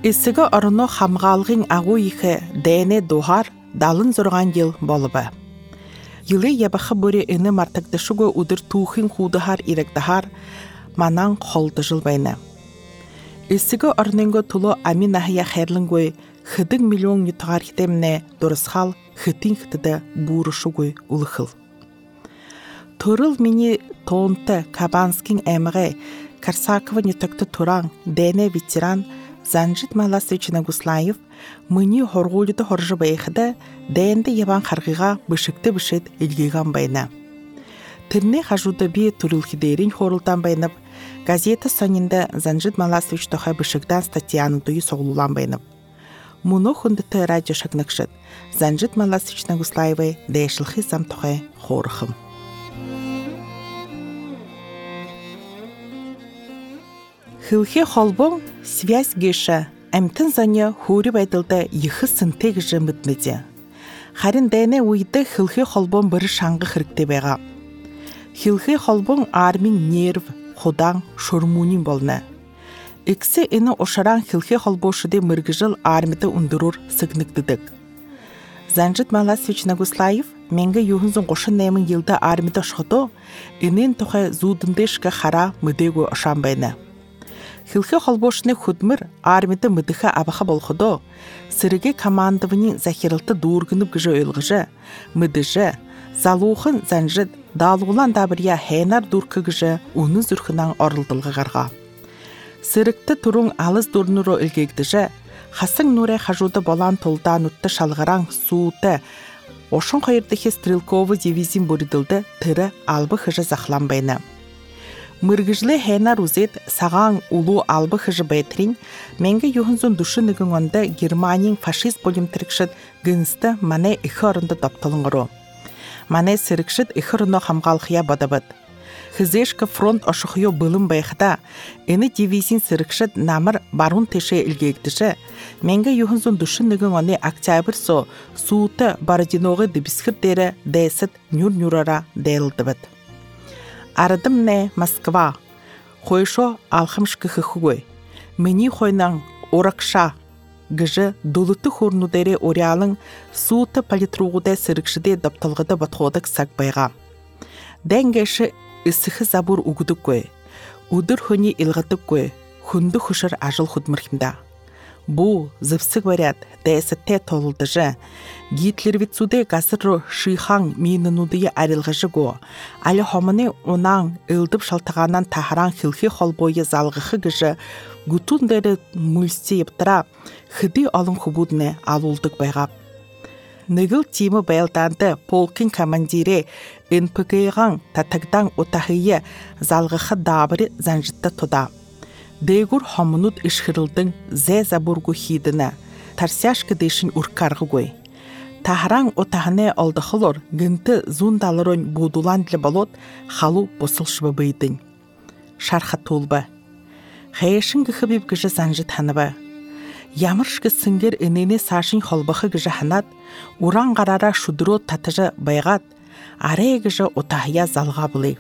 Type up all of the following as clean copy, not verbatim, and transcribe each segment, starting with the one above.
Исігі ұрыны хамғалғын ағу ехі дәне дұғар далын зұрған ел болыбы. Елі ебақы бөрі іні мартагдышығы ұдыр туғын қудығар ирекдахар манан қолды жыл байны. Исігі ұрыныңғы тұлы амин ахия қайрлыңгөй хыдың миллион ютығар хитеміне дұрысқал хытын хытыды бұрышығой ұлықыл. Тұрыл мені тоонты Кабанскин әміғі Карсакова нетөкті тұран дәне ветеран Занжит Маласович Нагуслаев мыни хорғулыды хоржы байықыды дәнді ебан қарғыға бішікті бішет елгейған байна. Тірне қажуды бе тұрылхидерін хорылдан байнып, газета сонында Занжит Маласович тоқа бішіктен статьяны дұйы соғылулан байнып. Мұны хүндіті радио шақнықшыд Занжит Маласович Нагуслаевай дәйшілхи зам тоқа хорықым. Хылхе холбон связь геша әмтін зане хури байдылды ехі сынтег жымытныде. Харин дәне уйды хылхе холбон бірі шаңғы қырыкте байға. Хылхе холбон армин нерв, ходан, шормунин болны. Иксі іні ошаран хылхе холбошыде міргіжіл армиді ұндырур сығнықтыдық. Занжит Маласович Нагуслаев менгі юхынзын қошын нәмін елді армиді шғыды, інен тұқай зудындешкі қара мүдегі ұшан байны. Хилхе холбошны худмыр армиды мыдыха абаха болхудо, сырыге командованин захирылты дургынып гыжы ойлгыжы, мыдыжы, залухын занжыд далуылан дабырия хэнар дуркы гыжы уны зүрхынан орылдылғы ғарға. Сырыкты турун алыз дурнуру үлгегдіжі, хасың нуре хажуды болан толдан ұтты шалғаран суыты, ошын қайырдығы стрелковы дивизин бұрыдылды тыры албы хыжы захлан байны. Мыргыжлы хэнар узет саған улу албы хыжы бәйтрин, менгі юхынзун душы нігін онда Германиян фашист болимтірікшіт гынысты мане ихы орынды доптылыңыру. Мане сірікшіт ихы орыны хамғалқия бадабыд. Хызешкі фронт ошықыйо бұлым байқыда, әні дивизин сірікшіт намыр барун теше үлгегдіші, менгі юхынзун душы нігін оны октябрь со суыты Бородиноғы дебісхір дері дәсіт нүр-нүрара дәйілдібід. Арадым не Москва, хойшо алхымшкы хыхугой. Мені хойнан оракша, гыжы дулыты хорнудері ориалың суыты политруғуды сірікшіде доптылғыды батходық сак байға. Дәнгеші ісіхі забур угудық кой, удыр хөне илғытық кой, хүнді хүшір ажыл худмырхимда. Бу зывсыг варят дәсітте толылдыжы, Гитлервицуде ғасыры шыйхан мейнінудыйы арилғыжы го, алі хомыны онан үлдіп шалтағанан тахаран хилхи холбойы залғықы гыжы, гүтундері мүлсте ептіра, хыды алын хубудыны алулдық байғап. Нығыл тимі байлданды полкин командире НПК-ған татагдан отахыйы залғықы дабыры занжытты тода. Дегур хомынуд ишхырылдың зә забургу хидіні, тарсяшкы дейшін үркарғы гой. Тахаран отахыне алдықылыр гінті зундалырын будулан ділі болот халу босылшыбы бейдің. Шарха толбы. Хайышын гіхібіп гіжі занжы таныбы. Ямыршкі сіңгер інене сашын холбықы гіжі ханат, уран қарара шудыру татыжы байғат, арай гіжі отахыя залға бұлы.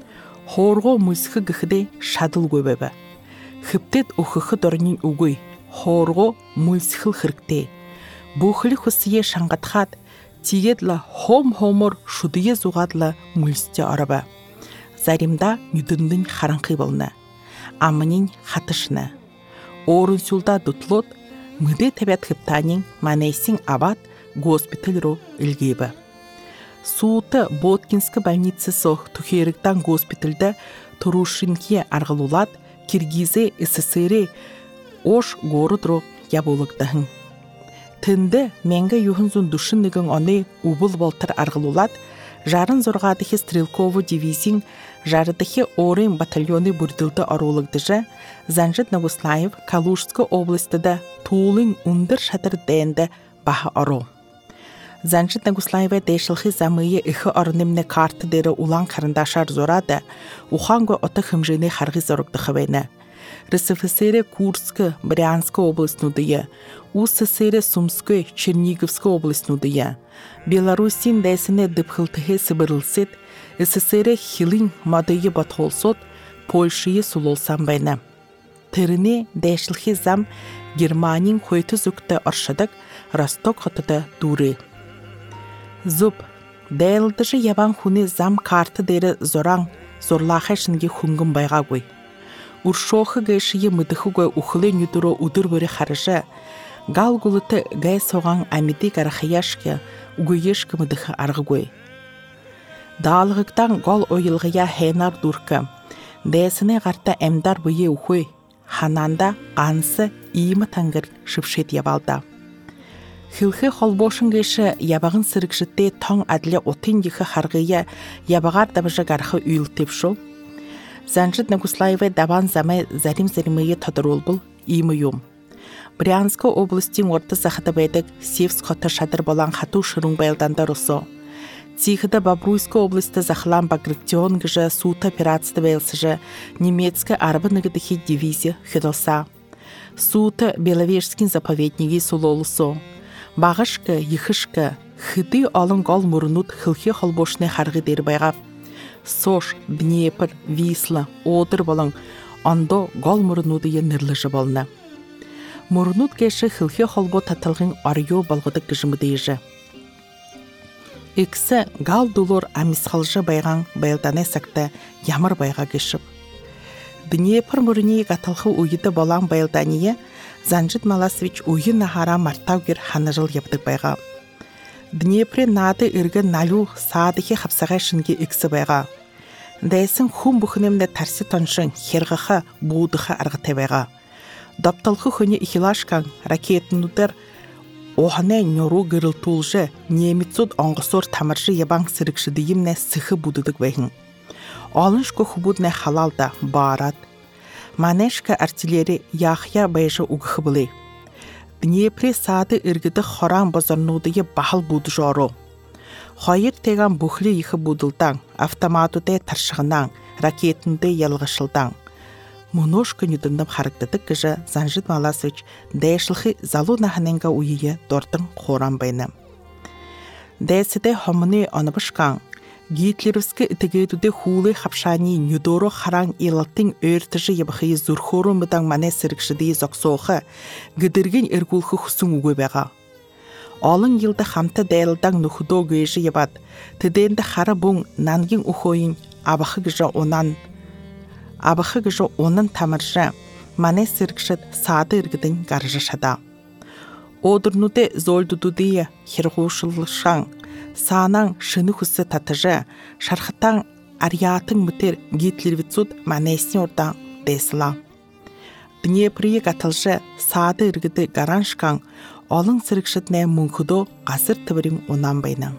Хорго мүскі гіхіде шадыл гөбебі. Хыптет ухыхы дорнин угуй, хорго мульсхыл хыркте. Бухли хусие шаңғатхат, тигедлі хом-хомор шудые зуғадлы мульсте арабы. Заримда нүдіндін хараңқи болны, амынин хатышны. Орын сулда дутлот, мүде табят хыптанин манайсин абат госпиталь-ру үлгейбі. Суыты Боткинскі больницы соқ тухеріктан госпитальда Турушинке арғылулат, Киргизе СССР ош горыдру яболықтағын. Тінді менгі юхынзун душын нігін оны убыл болтыр арғылулат, жарын зорғадығы стрелковы дивизин, жарыдығы орын батальоны бүрділді арулығдыжы, Занжит Нагуслаев Калужскі областыда туылың ұндыр шатыр дәнді бағы ару. Занжит Нагуслаева дәшілхи замыйы ихы арынымны карты дәрі улан қарындашар зорады, уханғы оты хымжыны харғы зорықтықы бәйні. РСФСР Курскі, Брянскі областнудыйы, УССР Сумскі, Черниговскі областнудыйы, Беларусин дәсіне дыпхылтығы сыбырылсет, СССР хилин мадыйы батхолсот, Польшыйы сулолсан бәйні. тіріне дәшілхи зам Германин қойты зүкті оршыдық Росток хотыды дұры. Зуб, дәйлдыжы ябан хуны зам карты дәрі зораң, зорлақай шынге хунгын байға қой. Уршоқы ғайшығы мұдықы қой ұқылы нүдірі ұдыр бөрі қарыжы, гал гулыты гай соған әмеді қарақияшке ұғыешкі мұдықы арғы қой. Далғықтан гол ойылғыя хейнар дұрқы, дәсіне қарта әмдар бұйы ұқой, хананда қансы иімі таңғыр шыпшет ябалда. Хилхи холбошын гейші ябағын сірікшітте таң әділі отын ехі харғыя ябағар дабыжы ғарқы үйілтеп шол. Занжит Нагуслаевы дабан замай зарим-заримые тодырол бұл иімі юм. Брянскі областың орты сақыды бәйдік Севск хоты шадыр болан хату шырың байлдандар ұсо. Тихіді Бобруйскі областы зақылан Багратион гіжі суыты операцияды бәйлсіжі немецкі арбы нігідіхи дивизия хеділса. Суыты Беловежскін заповеднігі сулолысо. Бағышқы, ехішқы, хыды алын гол мұрынут хылхи холбошны харғы дер байғап. Сош, Днепр, Висла, Одыр болың, ондо гол мұрынуды енерліжі болны. Мұрынут кеші хылхи холбо татылғын арыё болғыды кіжімі дейжі. Иксі гал дулор амисхалжы байған байлданы сақты ямыр байға кешіп. Днепр мұрыне қатылғы уйыды болан байлдание Занжит Маласович уйы нахара мартаугер ханажыл ебдік байға. Днепре нады үргі налу саадығы қапсаға шынге иксі байға. Дәйсін хум бұхынемді тарси тоншын хергіқі бұудықы арғыты байға. Допталқы хүні ихилашқан ракетінудыр Оғаны нөру гырылтулжы немецуд оңғысор тамыржы ебаң сірікші дейімне сықы будыдық бәйін. Алыншқы хубудны халалда барат. Манешка артиллери яхя байжы уғықы бұлы. Днепре сады үргіді хоран базарнудығы бағыл буды жору. Хайыр теган бұхлі ехі будылдан, автоматуды таршығынан, ракетінді елғышылдан. Мұношқы нүдіндім харықтыдық кіжі Занжит Маласович дәйшілхи залу наханенға уйығы дордың қоран байны. Дәйсіде хомыны аныбышқан, Гитлеровскі үтігейдуді хулы хапшани нүдору харан елаттың өртіжі ебіхи зұрхору мұдан мане сірікшіді зоқсоқы гідірген әргулхы құсын үгі бәға. Алын елді хамты дәйлдан нүхудо гөйжі ебад, тіденді хары бұң нангин ұхойын абықы гіжі оның тамыржы мане сірікшіт сады үргідің гаржы шада. Одырнуды золдудудыйы хирғушылышан, саанан шыны хүсі татыжы, шархытан ариятың мүтер Гитлервицуд манесіне ордан бесіла. Днеприе қатылжы сады үргіді гараншқан, олың сірікшітіне мүнкудо ғасыр тібірін онан байнан.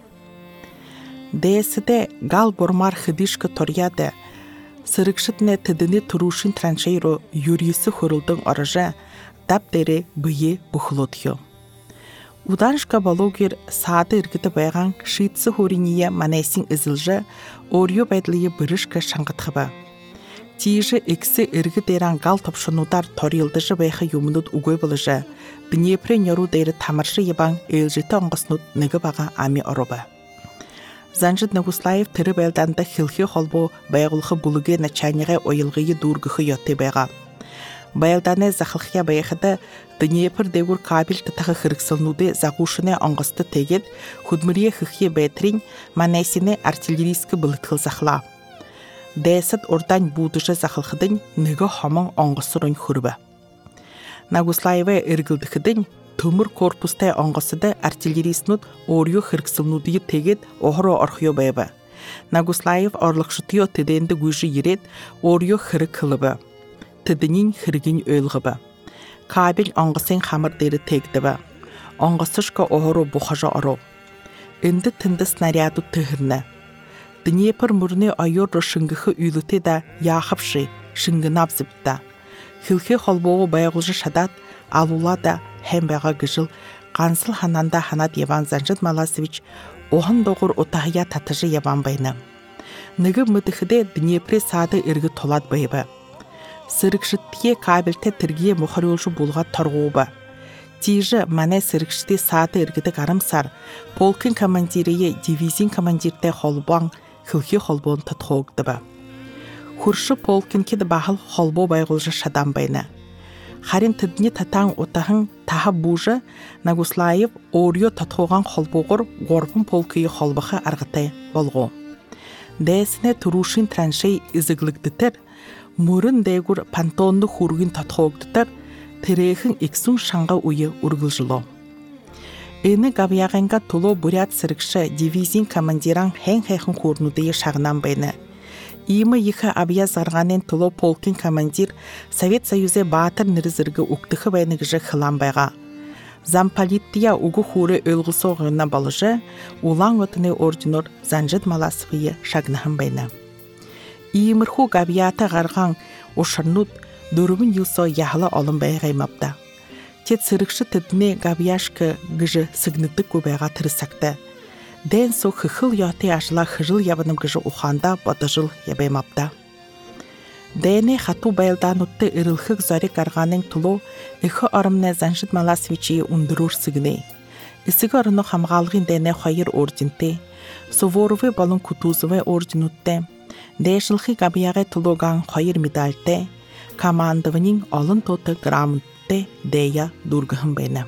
Дәйсіде гал бормар хыдишкі торяды, сірікшітіне тідіні тұрушын траншейро юрисі хөрілдің орыжы дап-дәрі бұйы бұхылудхё. Уданшка балогер сады үргіді байған шийтсы хөріние манайсин ізілжі орyo байдлығы бірішкі шаңғытқыбы. Тиежі іксі үргі дәран гал топшынудар торилдыжы байқы юмынуд угой бұлыжы Днепре неру дәрі тамыршы ебан елжеті оңғысынуд нігі баға ами орубы. Занжит Нагуслаев тірі бәлданда хилхи холбо байғылқы бұлыге начайнығы ойылғығы дұргықы йотты байға. Бәлданы зақылқия байқыды Днепр дәуір кабел тұтағы қырықсылнуды зағушыны оңғысты тегет хүдмірие хықе бәйтрін манайсіне артиллерийскі бұлытқыл зақла. Дәсіт ордан будыжы зақылқыдың нігі хомың оңғысырын хүрбі. Нагуслаевы үргілдіқыдың Төмір корпустай оңғысыды артиллерийснуд орyo қырқсылнудығы тегет оғыро орхио байбы. Нагуслаев орлықшытыо теденді гүйжі ерет орyo қырық қылыбы. Теденін қыргін өлғыбы. Кабел оңғысын қамыр дері тегдібі. Оңғысышқа оғыро бұқажа оро. Үнді тінді снаряду түхірні. Днепр мұрны айор шыңғықы үйліте да яқыпшы шыңғынап зіпті. Хилхи холбоғы байғылжы шадат алула да hem bağa gıжыл қансыл хананда ханат еван Занжит Маласович оғын доғыр отағия татыжы еван байны. Нігі мүдіхіде Днепре сады үргі толад байбы. Сырықшытте кабелте тірге мұхарылшы болға торғуы. Тижі мане сырықшытте сады үргіді қарымсар, полкын командирие дивизин командирте холбан, хылхи холбон татқоғды ба. Хұршы полкын кеді бағыл холбо байғылжы шадан байны. Харин тэдний татаан утахан таха буужа Нагуслаев өөрийгөө тодхуугаан холбоогоор 3 полкийн холбохоо аргатай болгоо. Дээснэ түрүүшийн траншей эзэглэгдэтэр мөрөн дээгүр пантоонны хүргийн тодхоогдтар тэрэхэн иксүн шанга үе үргэлжлөө. Энэ гавьяганга тулоо бурят сэргшэ дивизийн командиран хэн хүүрнүүдийн шагнан байна. Има иха абья зарганын тулоо полкийн командир Совет Союзы Баатар нэр зэрэг өгдөх байна гэж хлам байгаа. Замполиттия угу хүрэ өлгөсөөгнө болжэ Улаан-Уданы орденоор Занжид Маласвыг шагнахан байна. Иймэрхүү гавьяата гаргаан ушарнууд 4 юусоо яхала олон байгаа юм авда. Тэд сэрэгшэ тэдний гавьяшк гэж сэгнэдэггүй байгаа тэр сагта. Дэн су хэл яты ашла хжил явнам гэж ухаанда бодожил ябэм авда. Дэний хату байлдаануудтай эрэлхэг зориг гаргааны тулуу их оромны Занжид Маласвичи өндөрөөр сэгнэ. Эсэг орны хамгаалгын дэнэ 2 ордентэй, Суворовы болон Кутузовы орденүүдтэй, дээшлэхий гавьяагай тулуугаан 2 медальтай, командованың олон туутай грамоттай дэя дүргэн байна.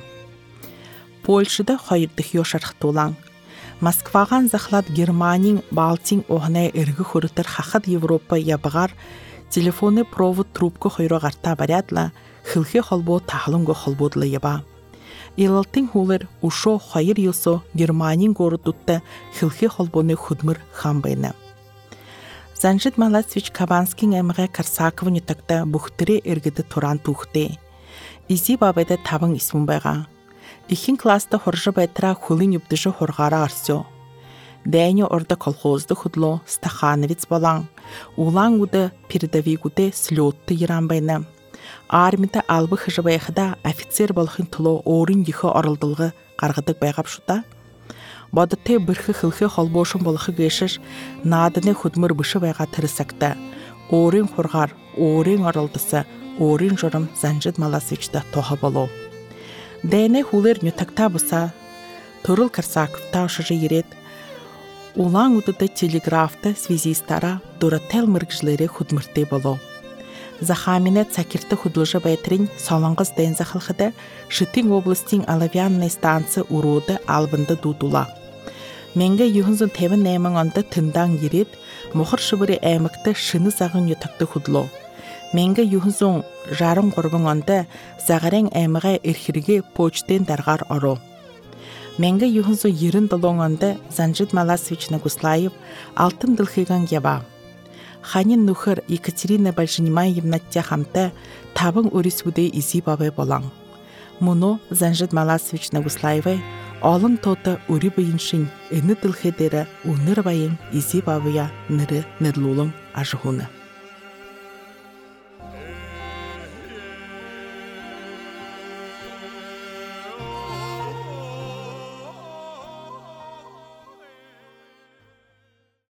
Польшада 2 дахь юу шархтуулан Москвагаан захлаад Германийн Балтийн ухнаа эргэх хөрөтөр хахад Европа ябгаар телефоны провод трубка 2 гартаа бариадла хэлхий холбоо тахланго холбоодлоо яба. Илалтын хуулар өшөө 2 юусоо Германийн городуудтай хэлхий холбооны хөдмөр хан байна. Занжид Маласвич Кабанскийн аймагай Корсаковны тагта бүхтэрээ эргэд туран түүхтэй. Изи бабайда 5 исмэн байгаа. Ихэнх класста хоржо байтраа хөлийн өвдөшө хургаараа арсё. Дэни орда колхозды хөдлөө Стахановец болон Улаан-Удэ передовигүдэ слётты иран байна. Армида албы хжбайхда офицер болохын тулуу өөрийн ихэ оролдолго гаргадаг байгаа шүү да. Бодтой бэрхэ хэлхий холбоошин болохыг гэшиш наадны хөдмөр бүшө байгаа тэр сагта өөрийн хургаар өөрийн оролдоса өөрийн журам Занжид Маласвичта тохо болов. Дэнэ хүлэр нютагта буса төрөл Корсаковта шжи ирээд Улаан-Удэ телеграфта связистара дурател мэргэжлэрэ хөдмөртэй болов. Захаминэ цакирта хөдлөжө байтрын Солонгос дэн захалхада Шитин областын Алавянны станци урууды албанда дуудула. 1958 онд тэндан ирээд Мухар шивэри аймагта шинэ загын нютагта хөдлөө. 1963 онд Загарын аймагай эрхэргээ почтын даргаар оров. 1997 онд Занжид Маласвич Нагуслаев алтын дэлхийгэн ява. Ханин нөхөр Екатерина Большенимаевнаттай хамтаа 5 өрөсгүдээ изи бабай болон. Мөнө Занжид Маласвич Нагуслаевай олон туута өри буян шин энэ дэлхий дээр өнөр баян изи бабая нэр нэрлүүлэн ажихуна.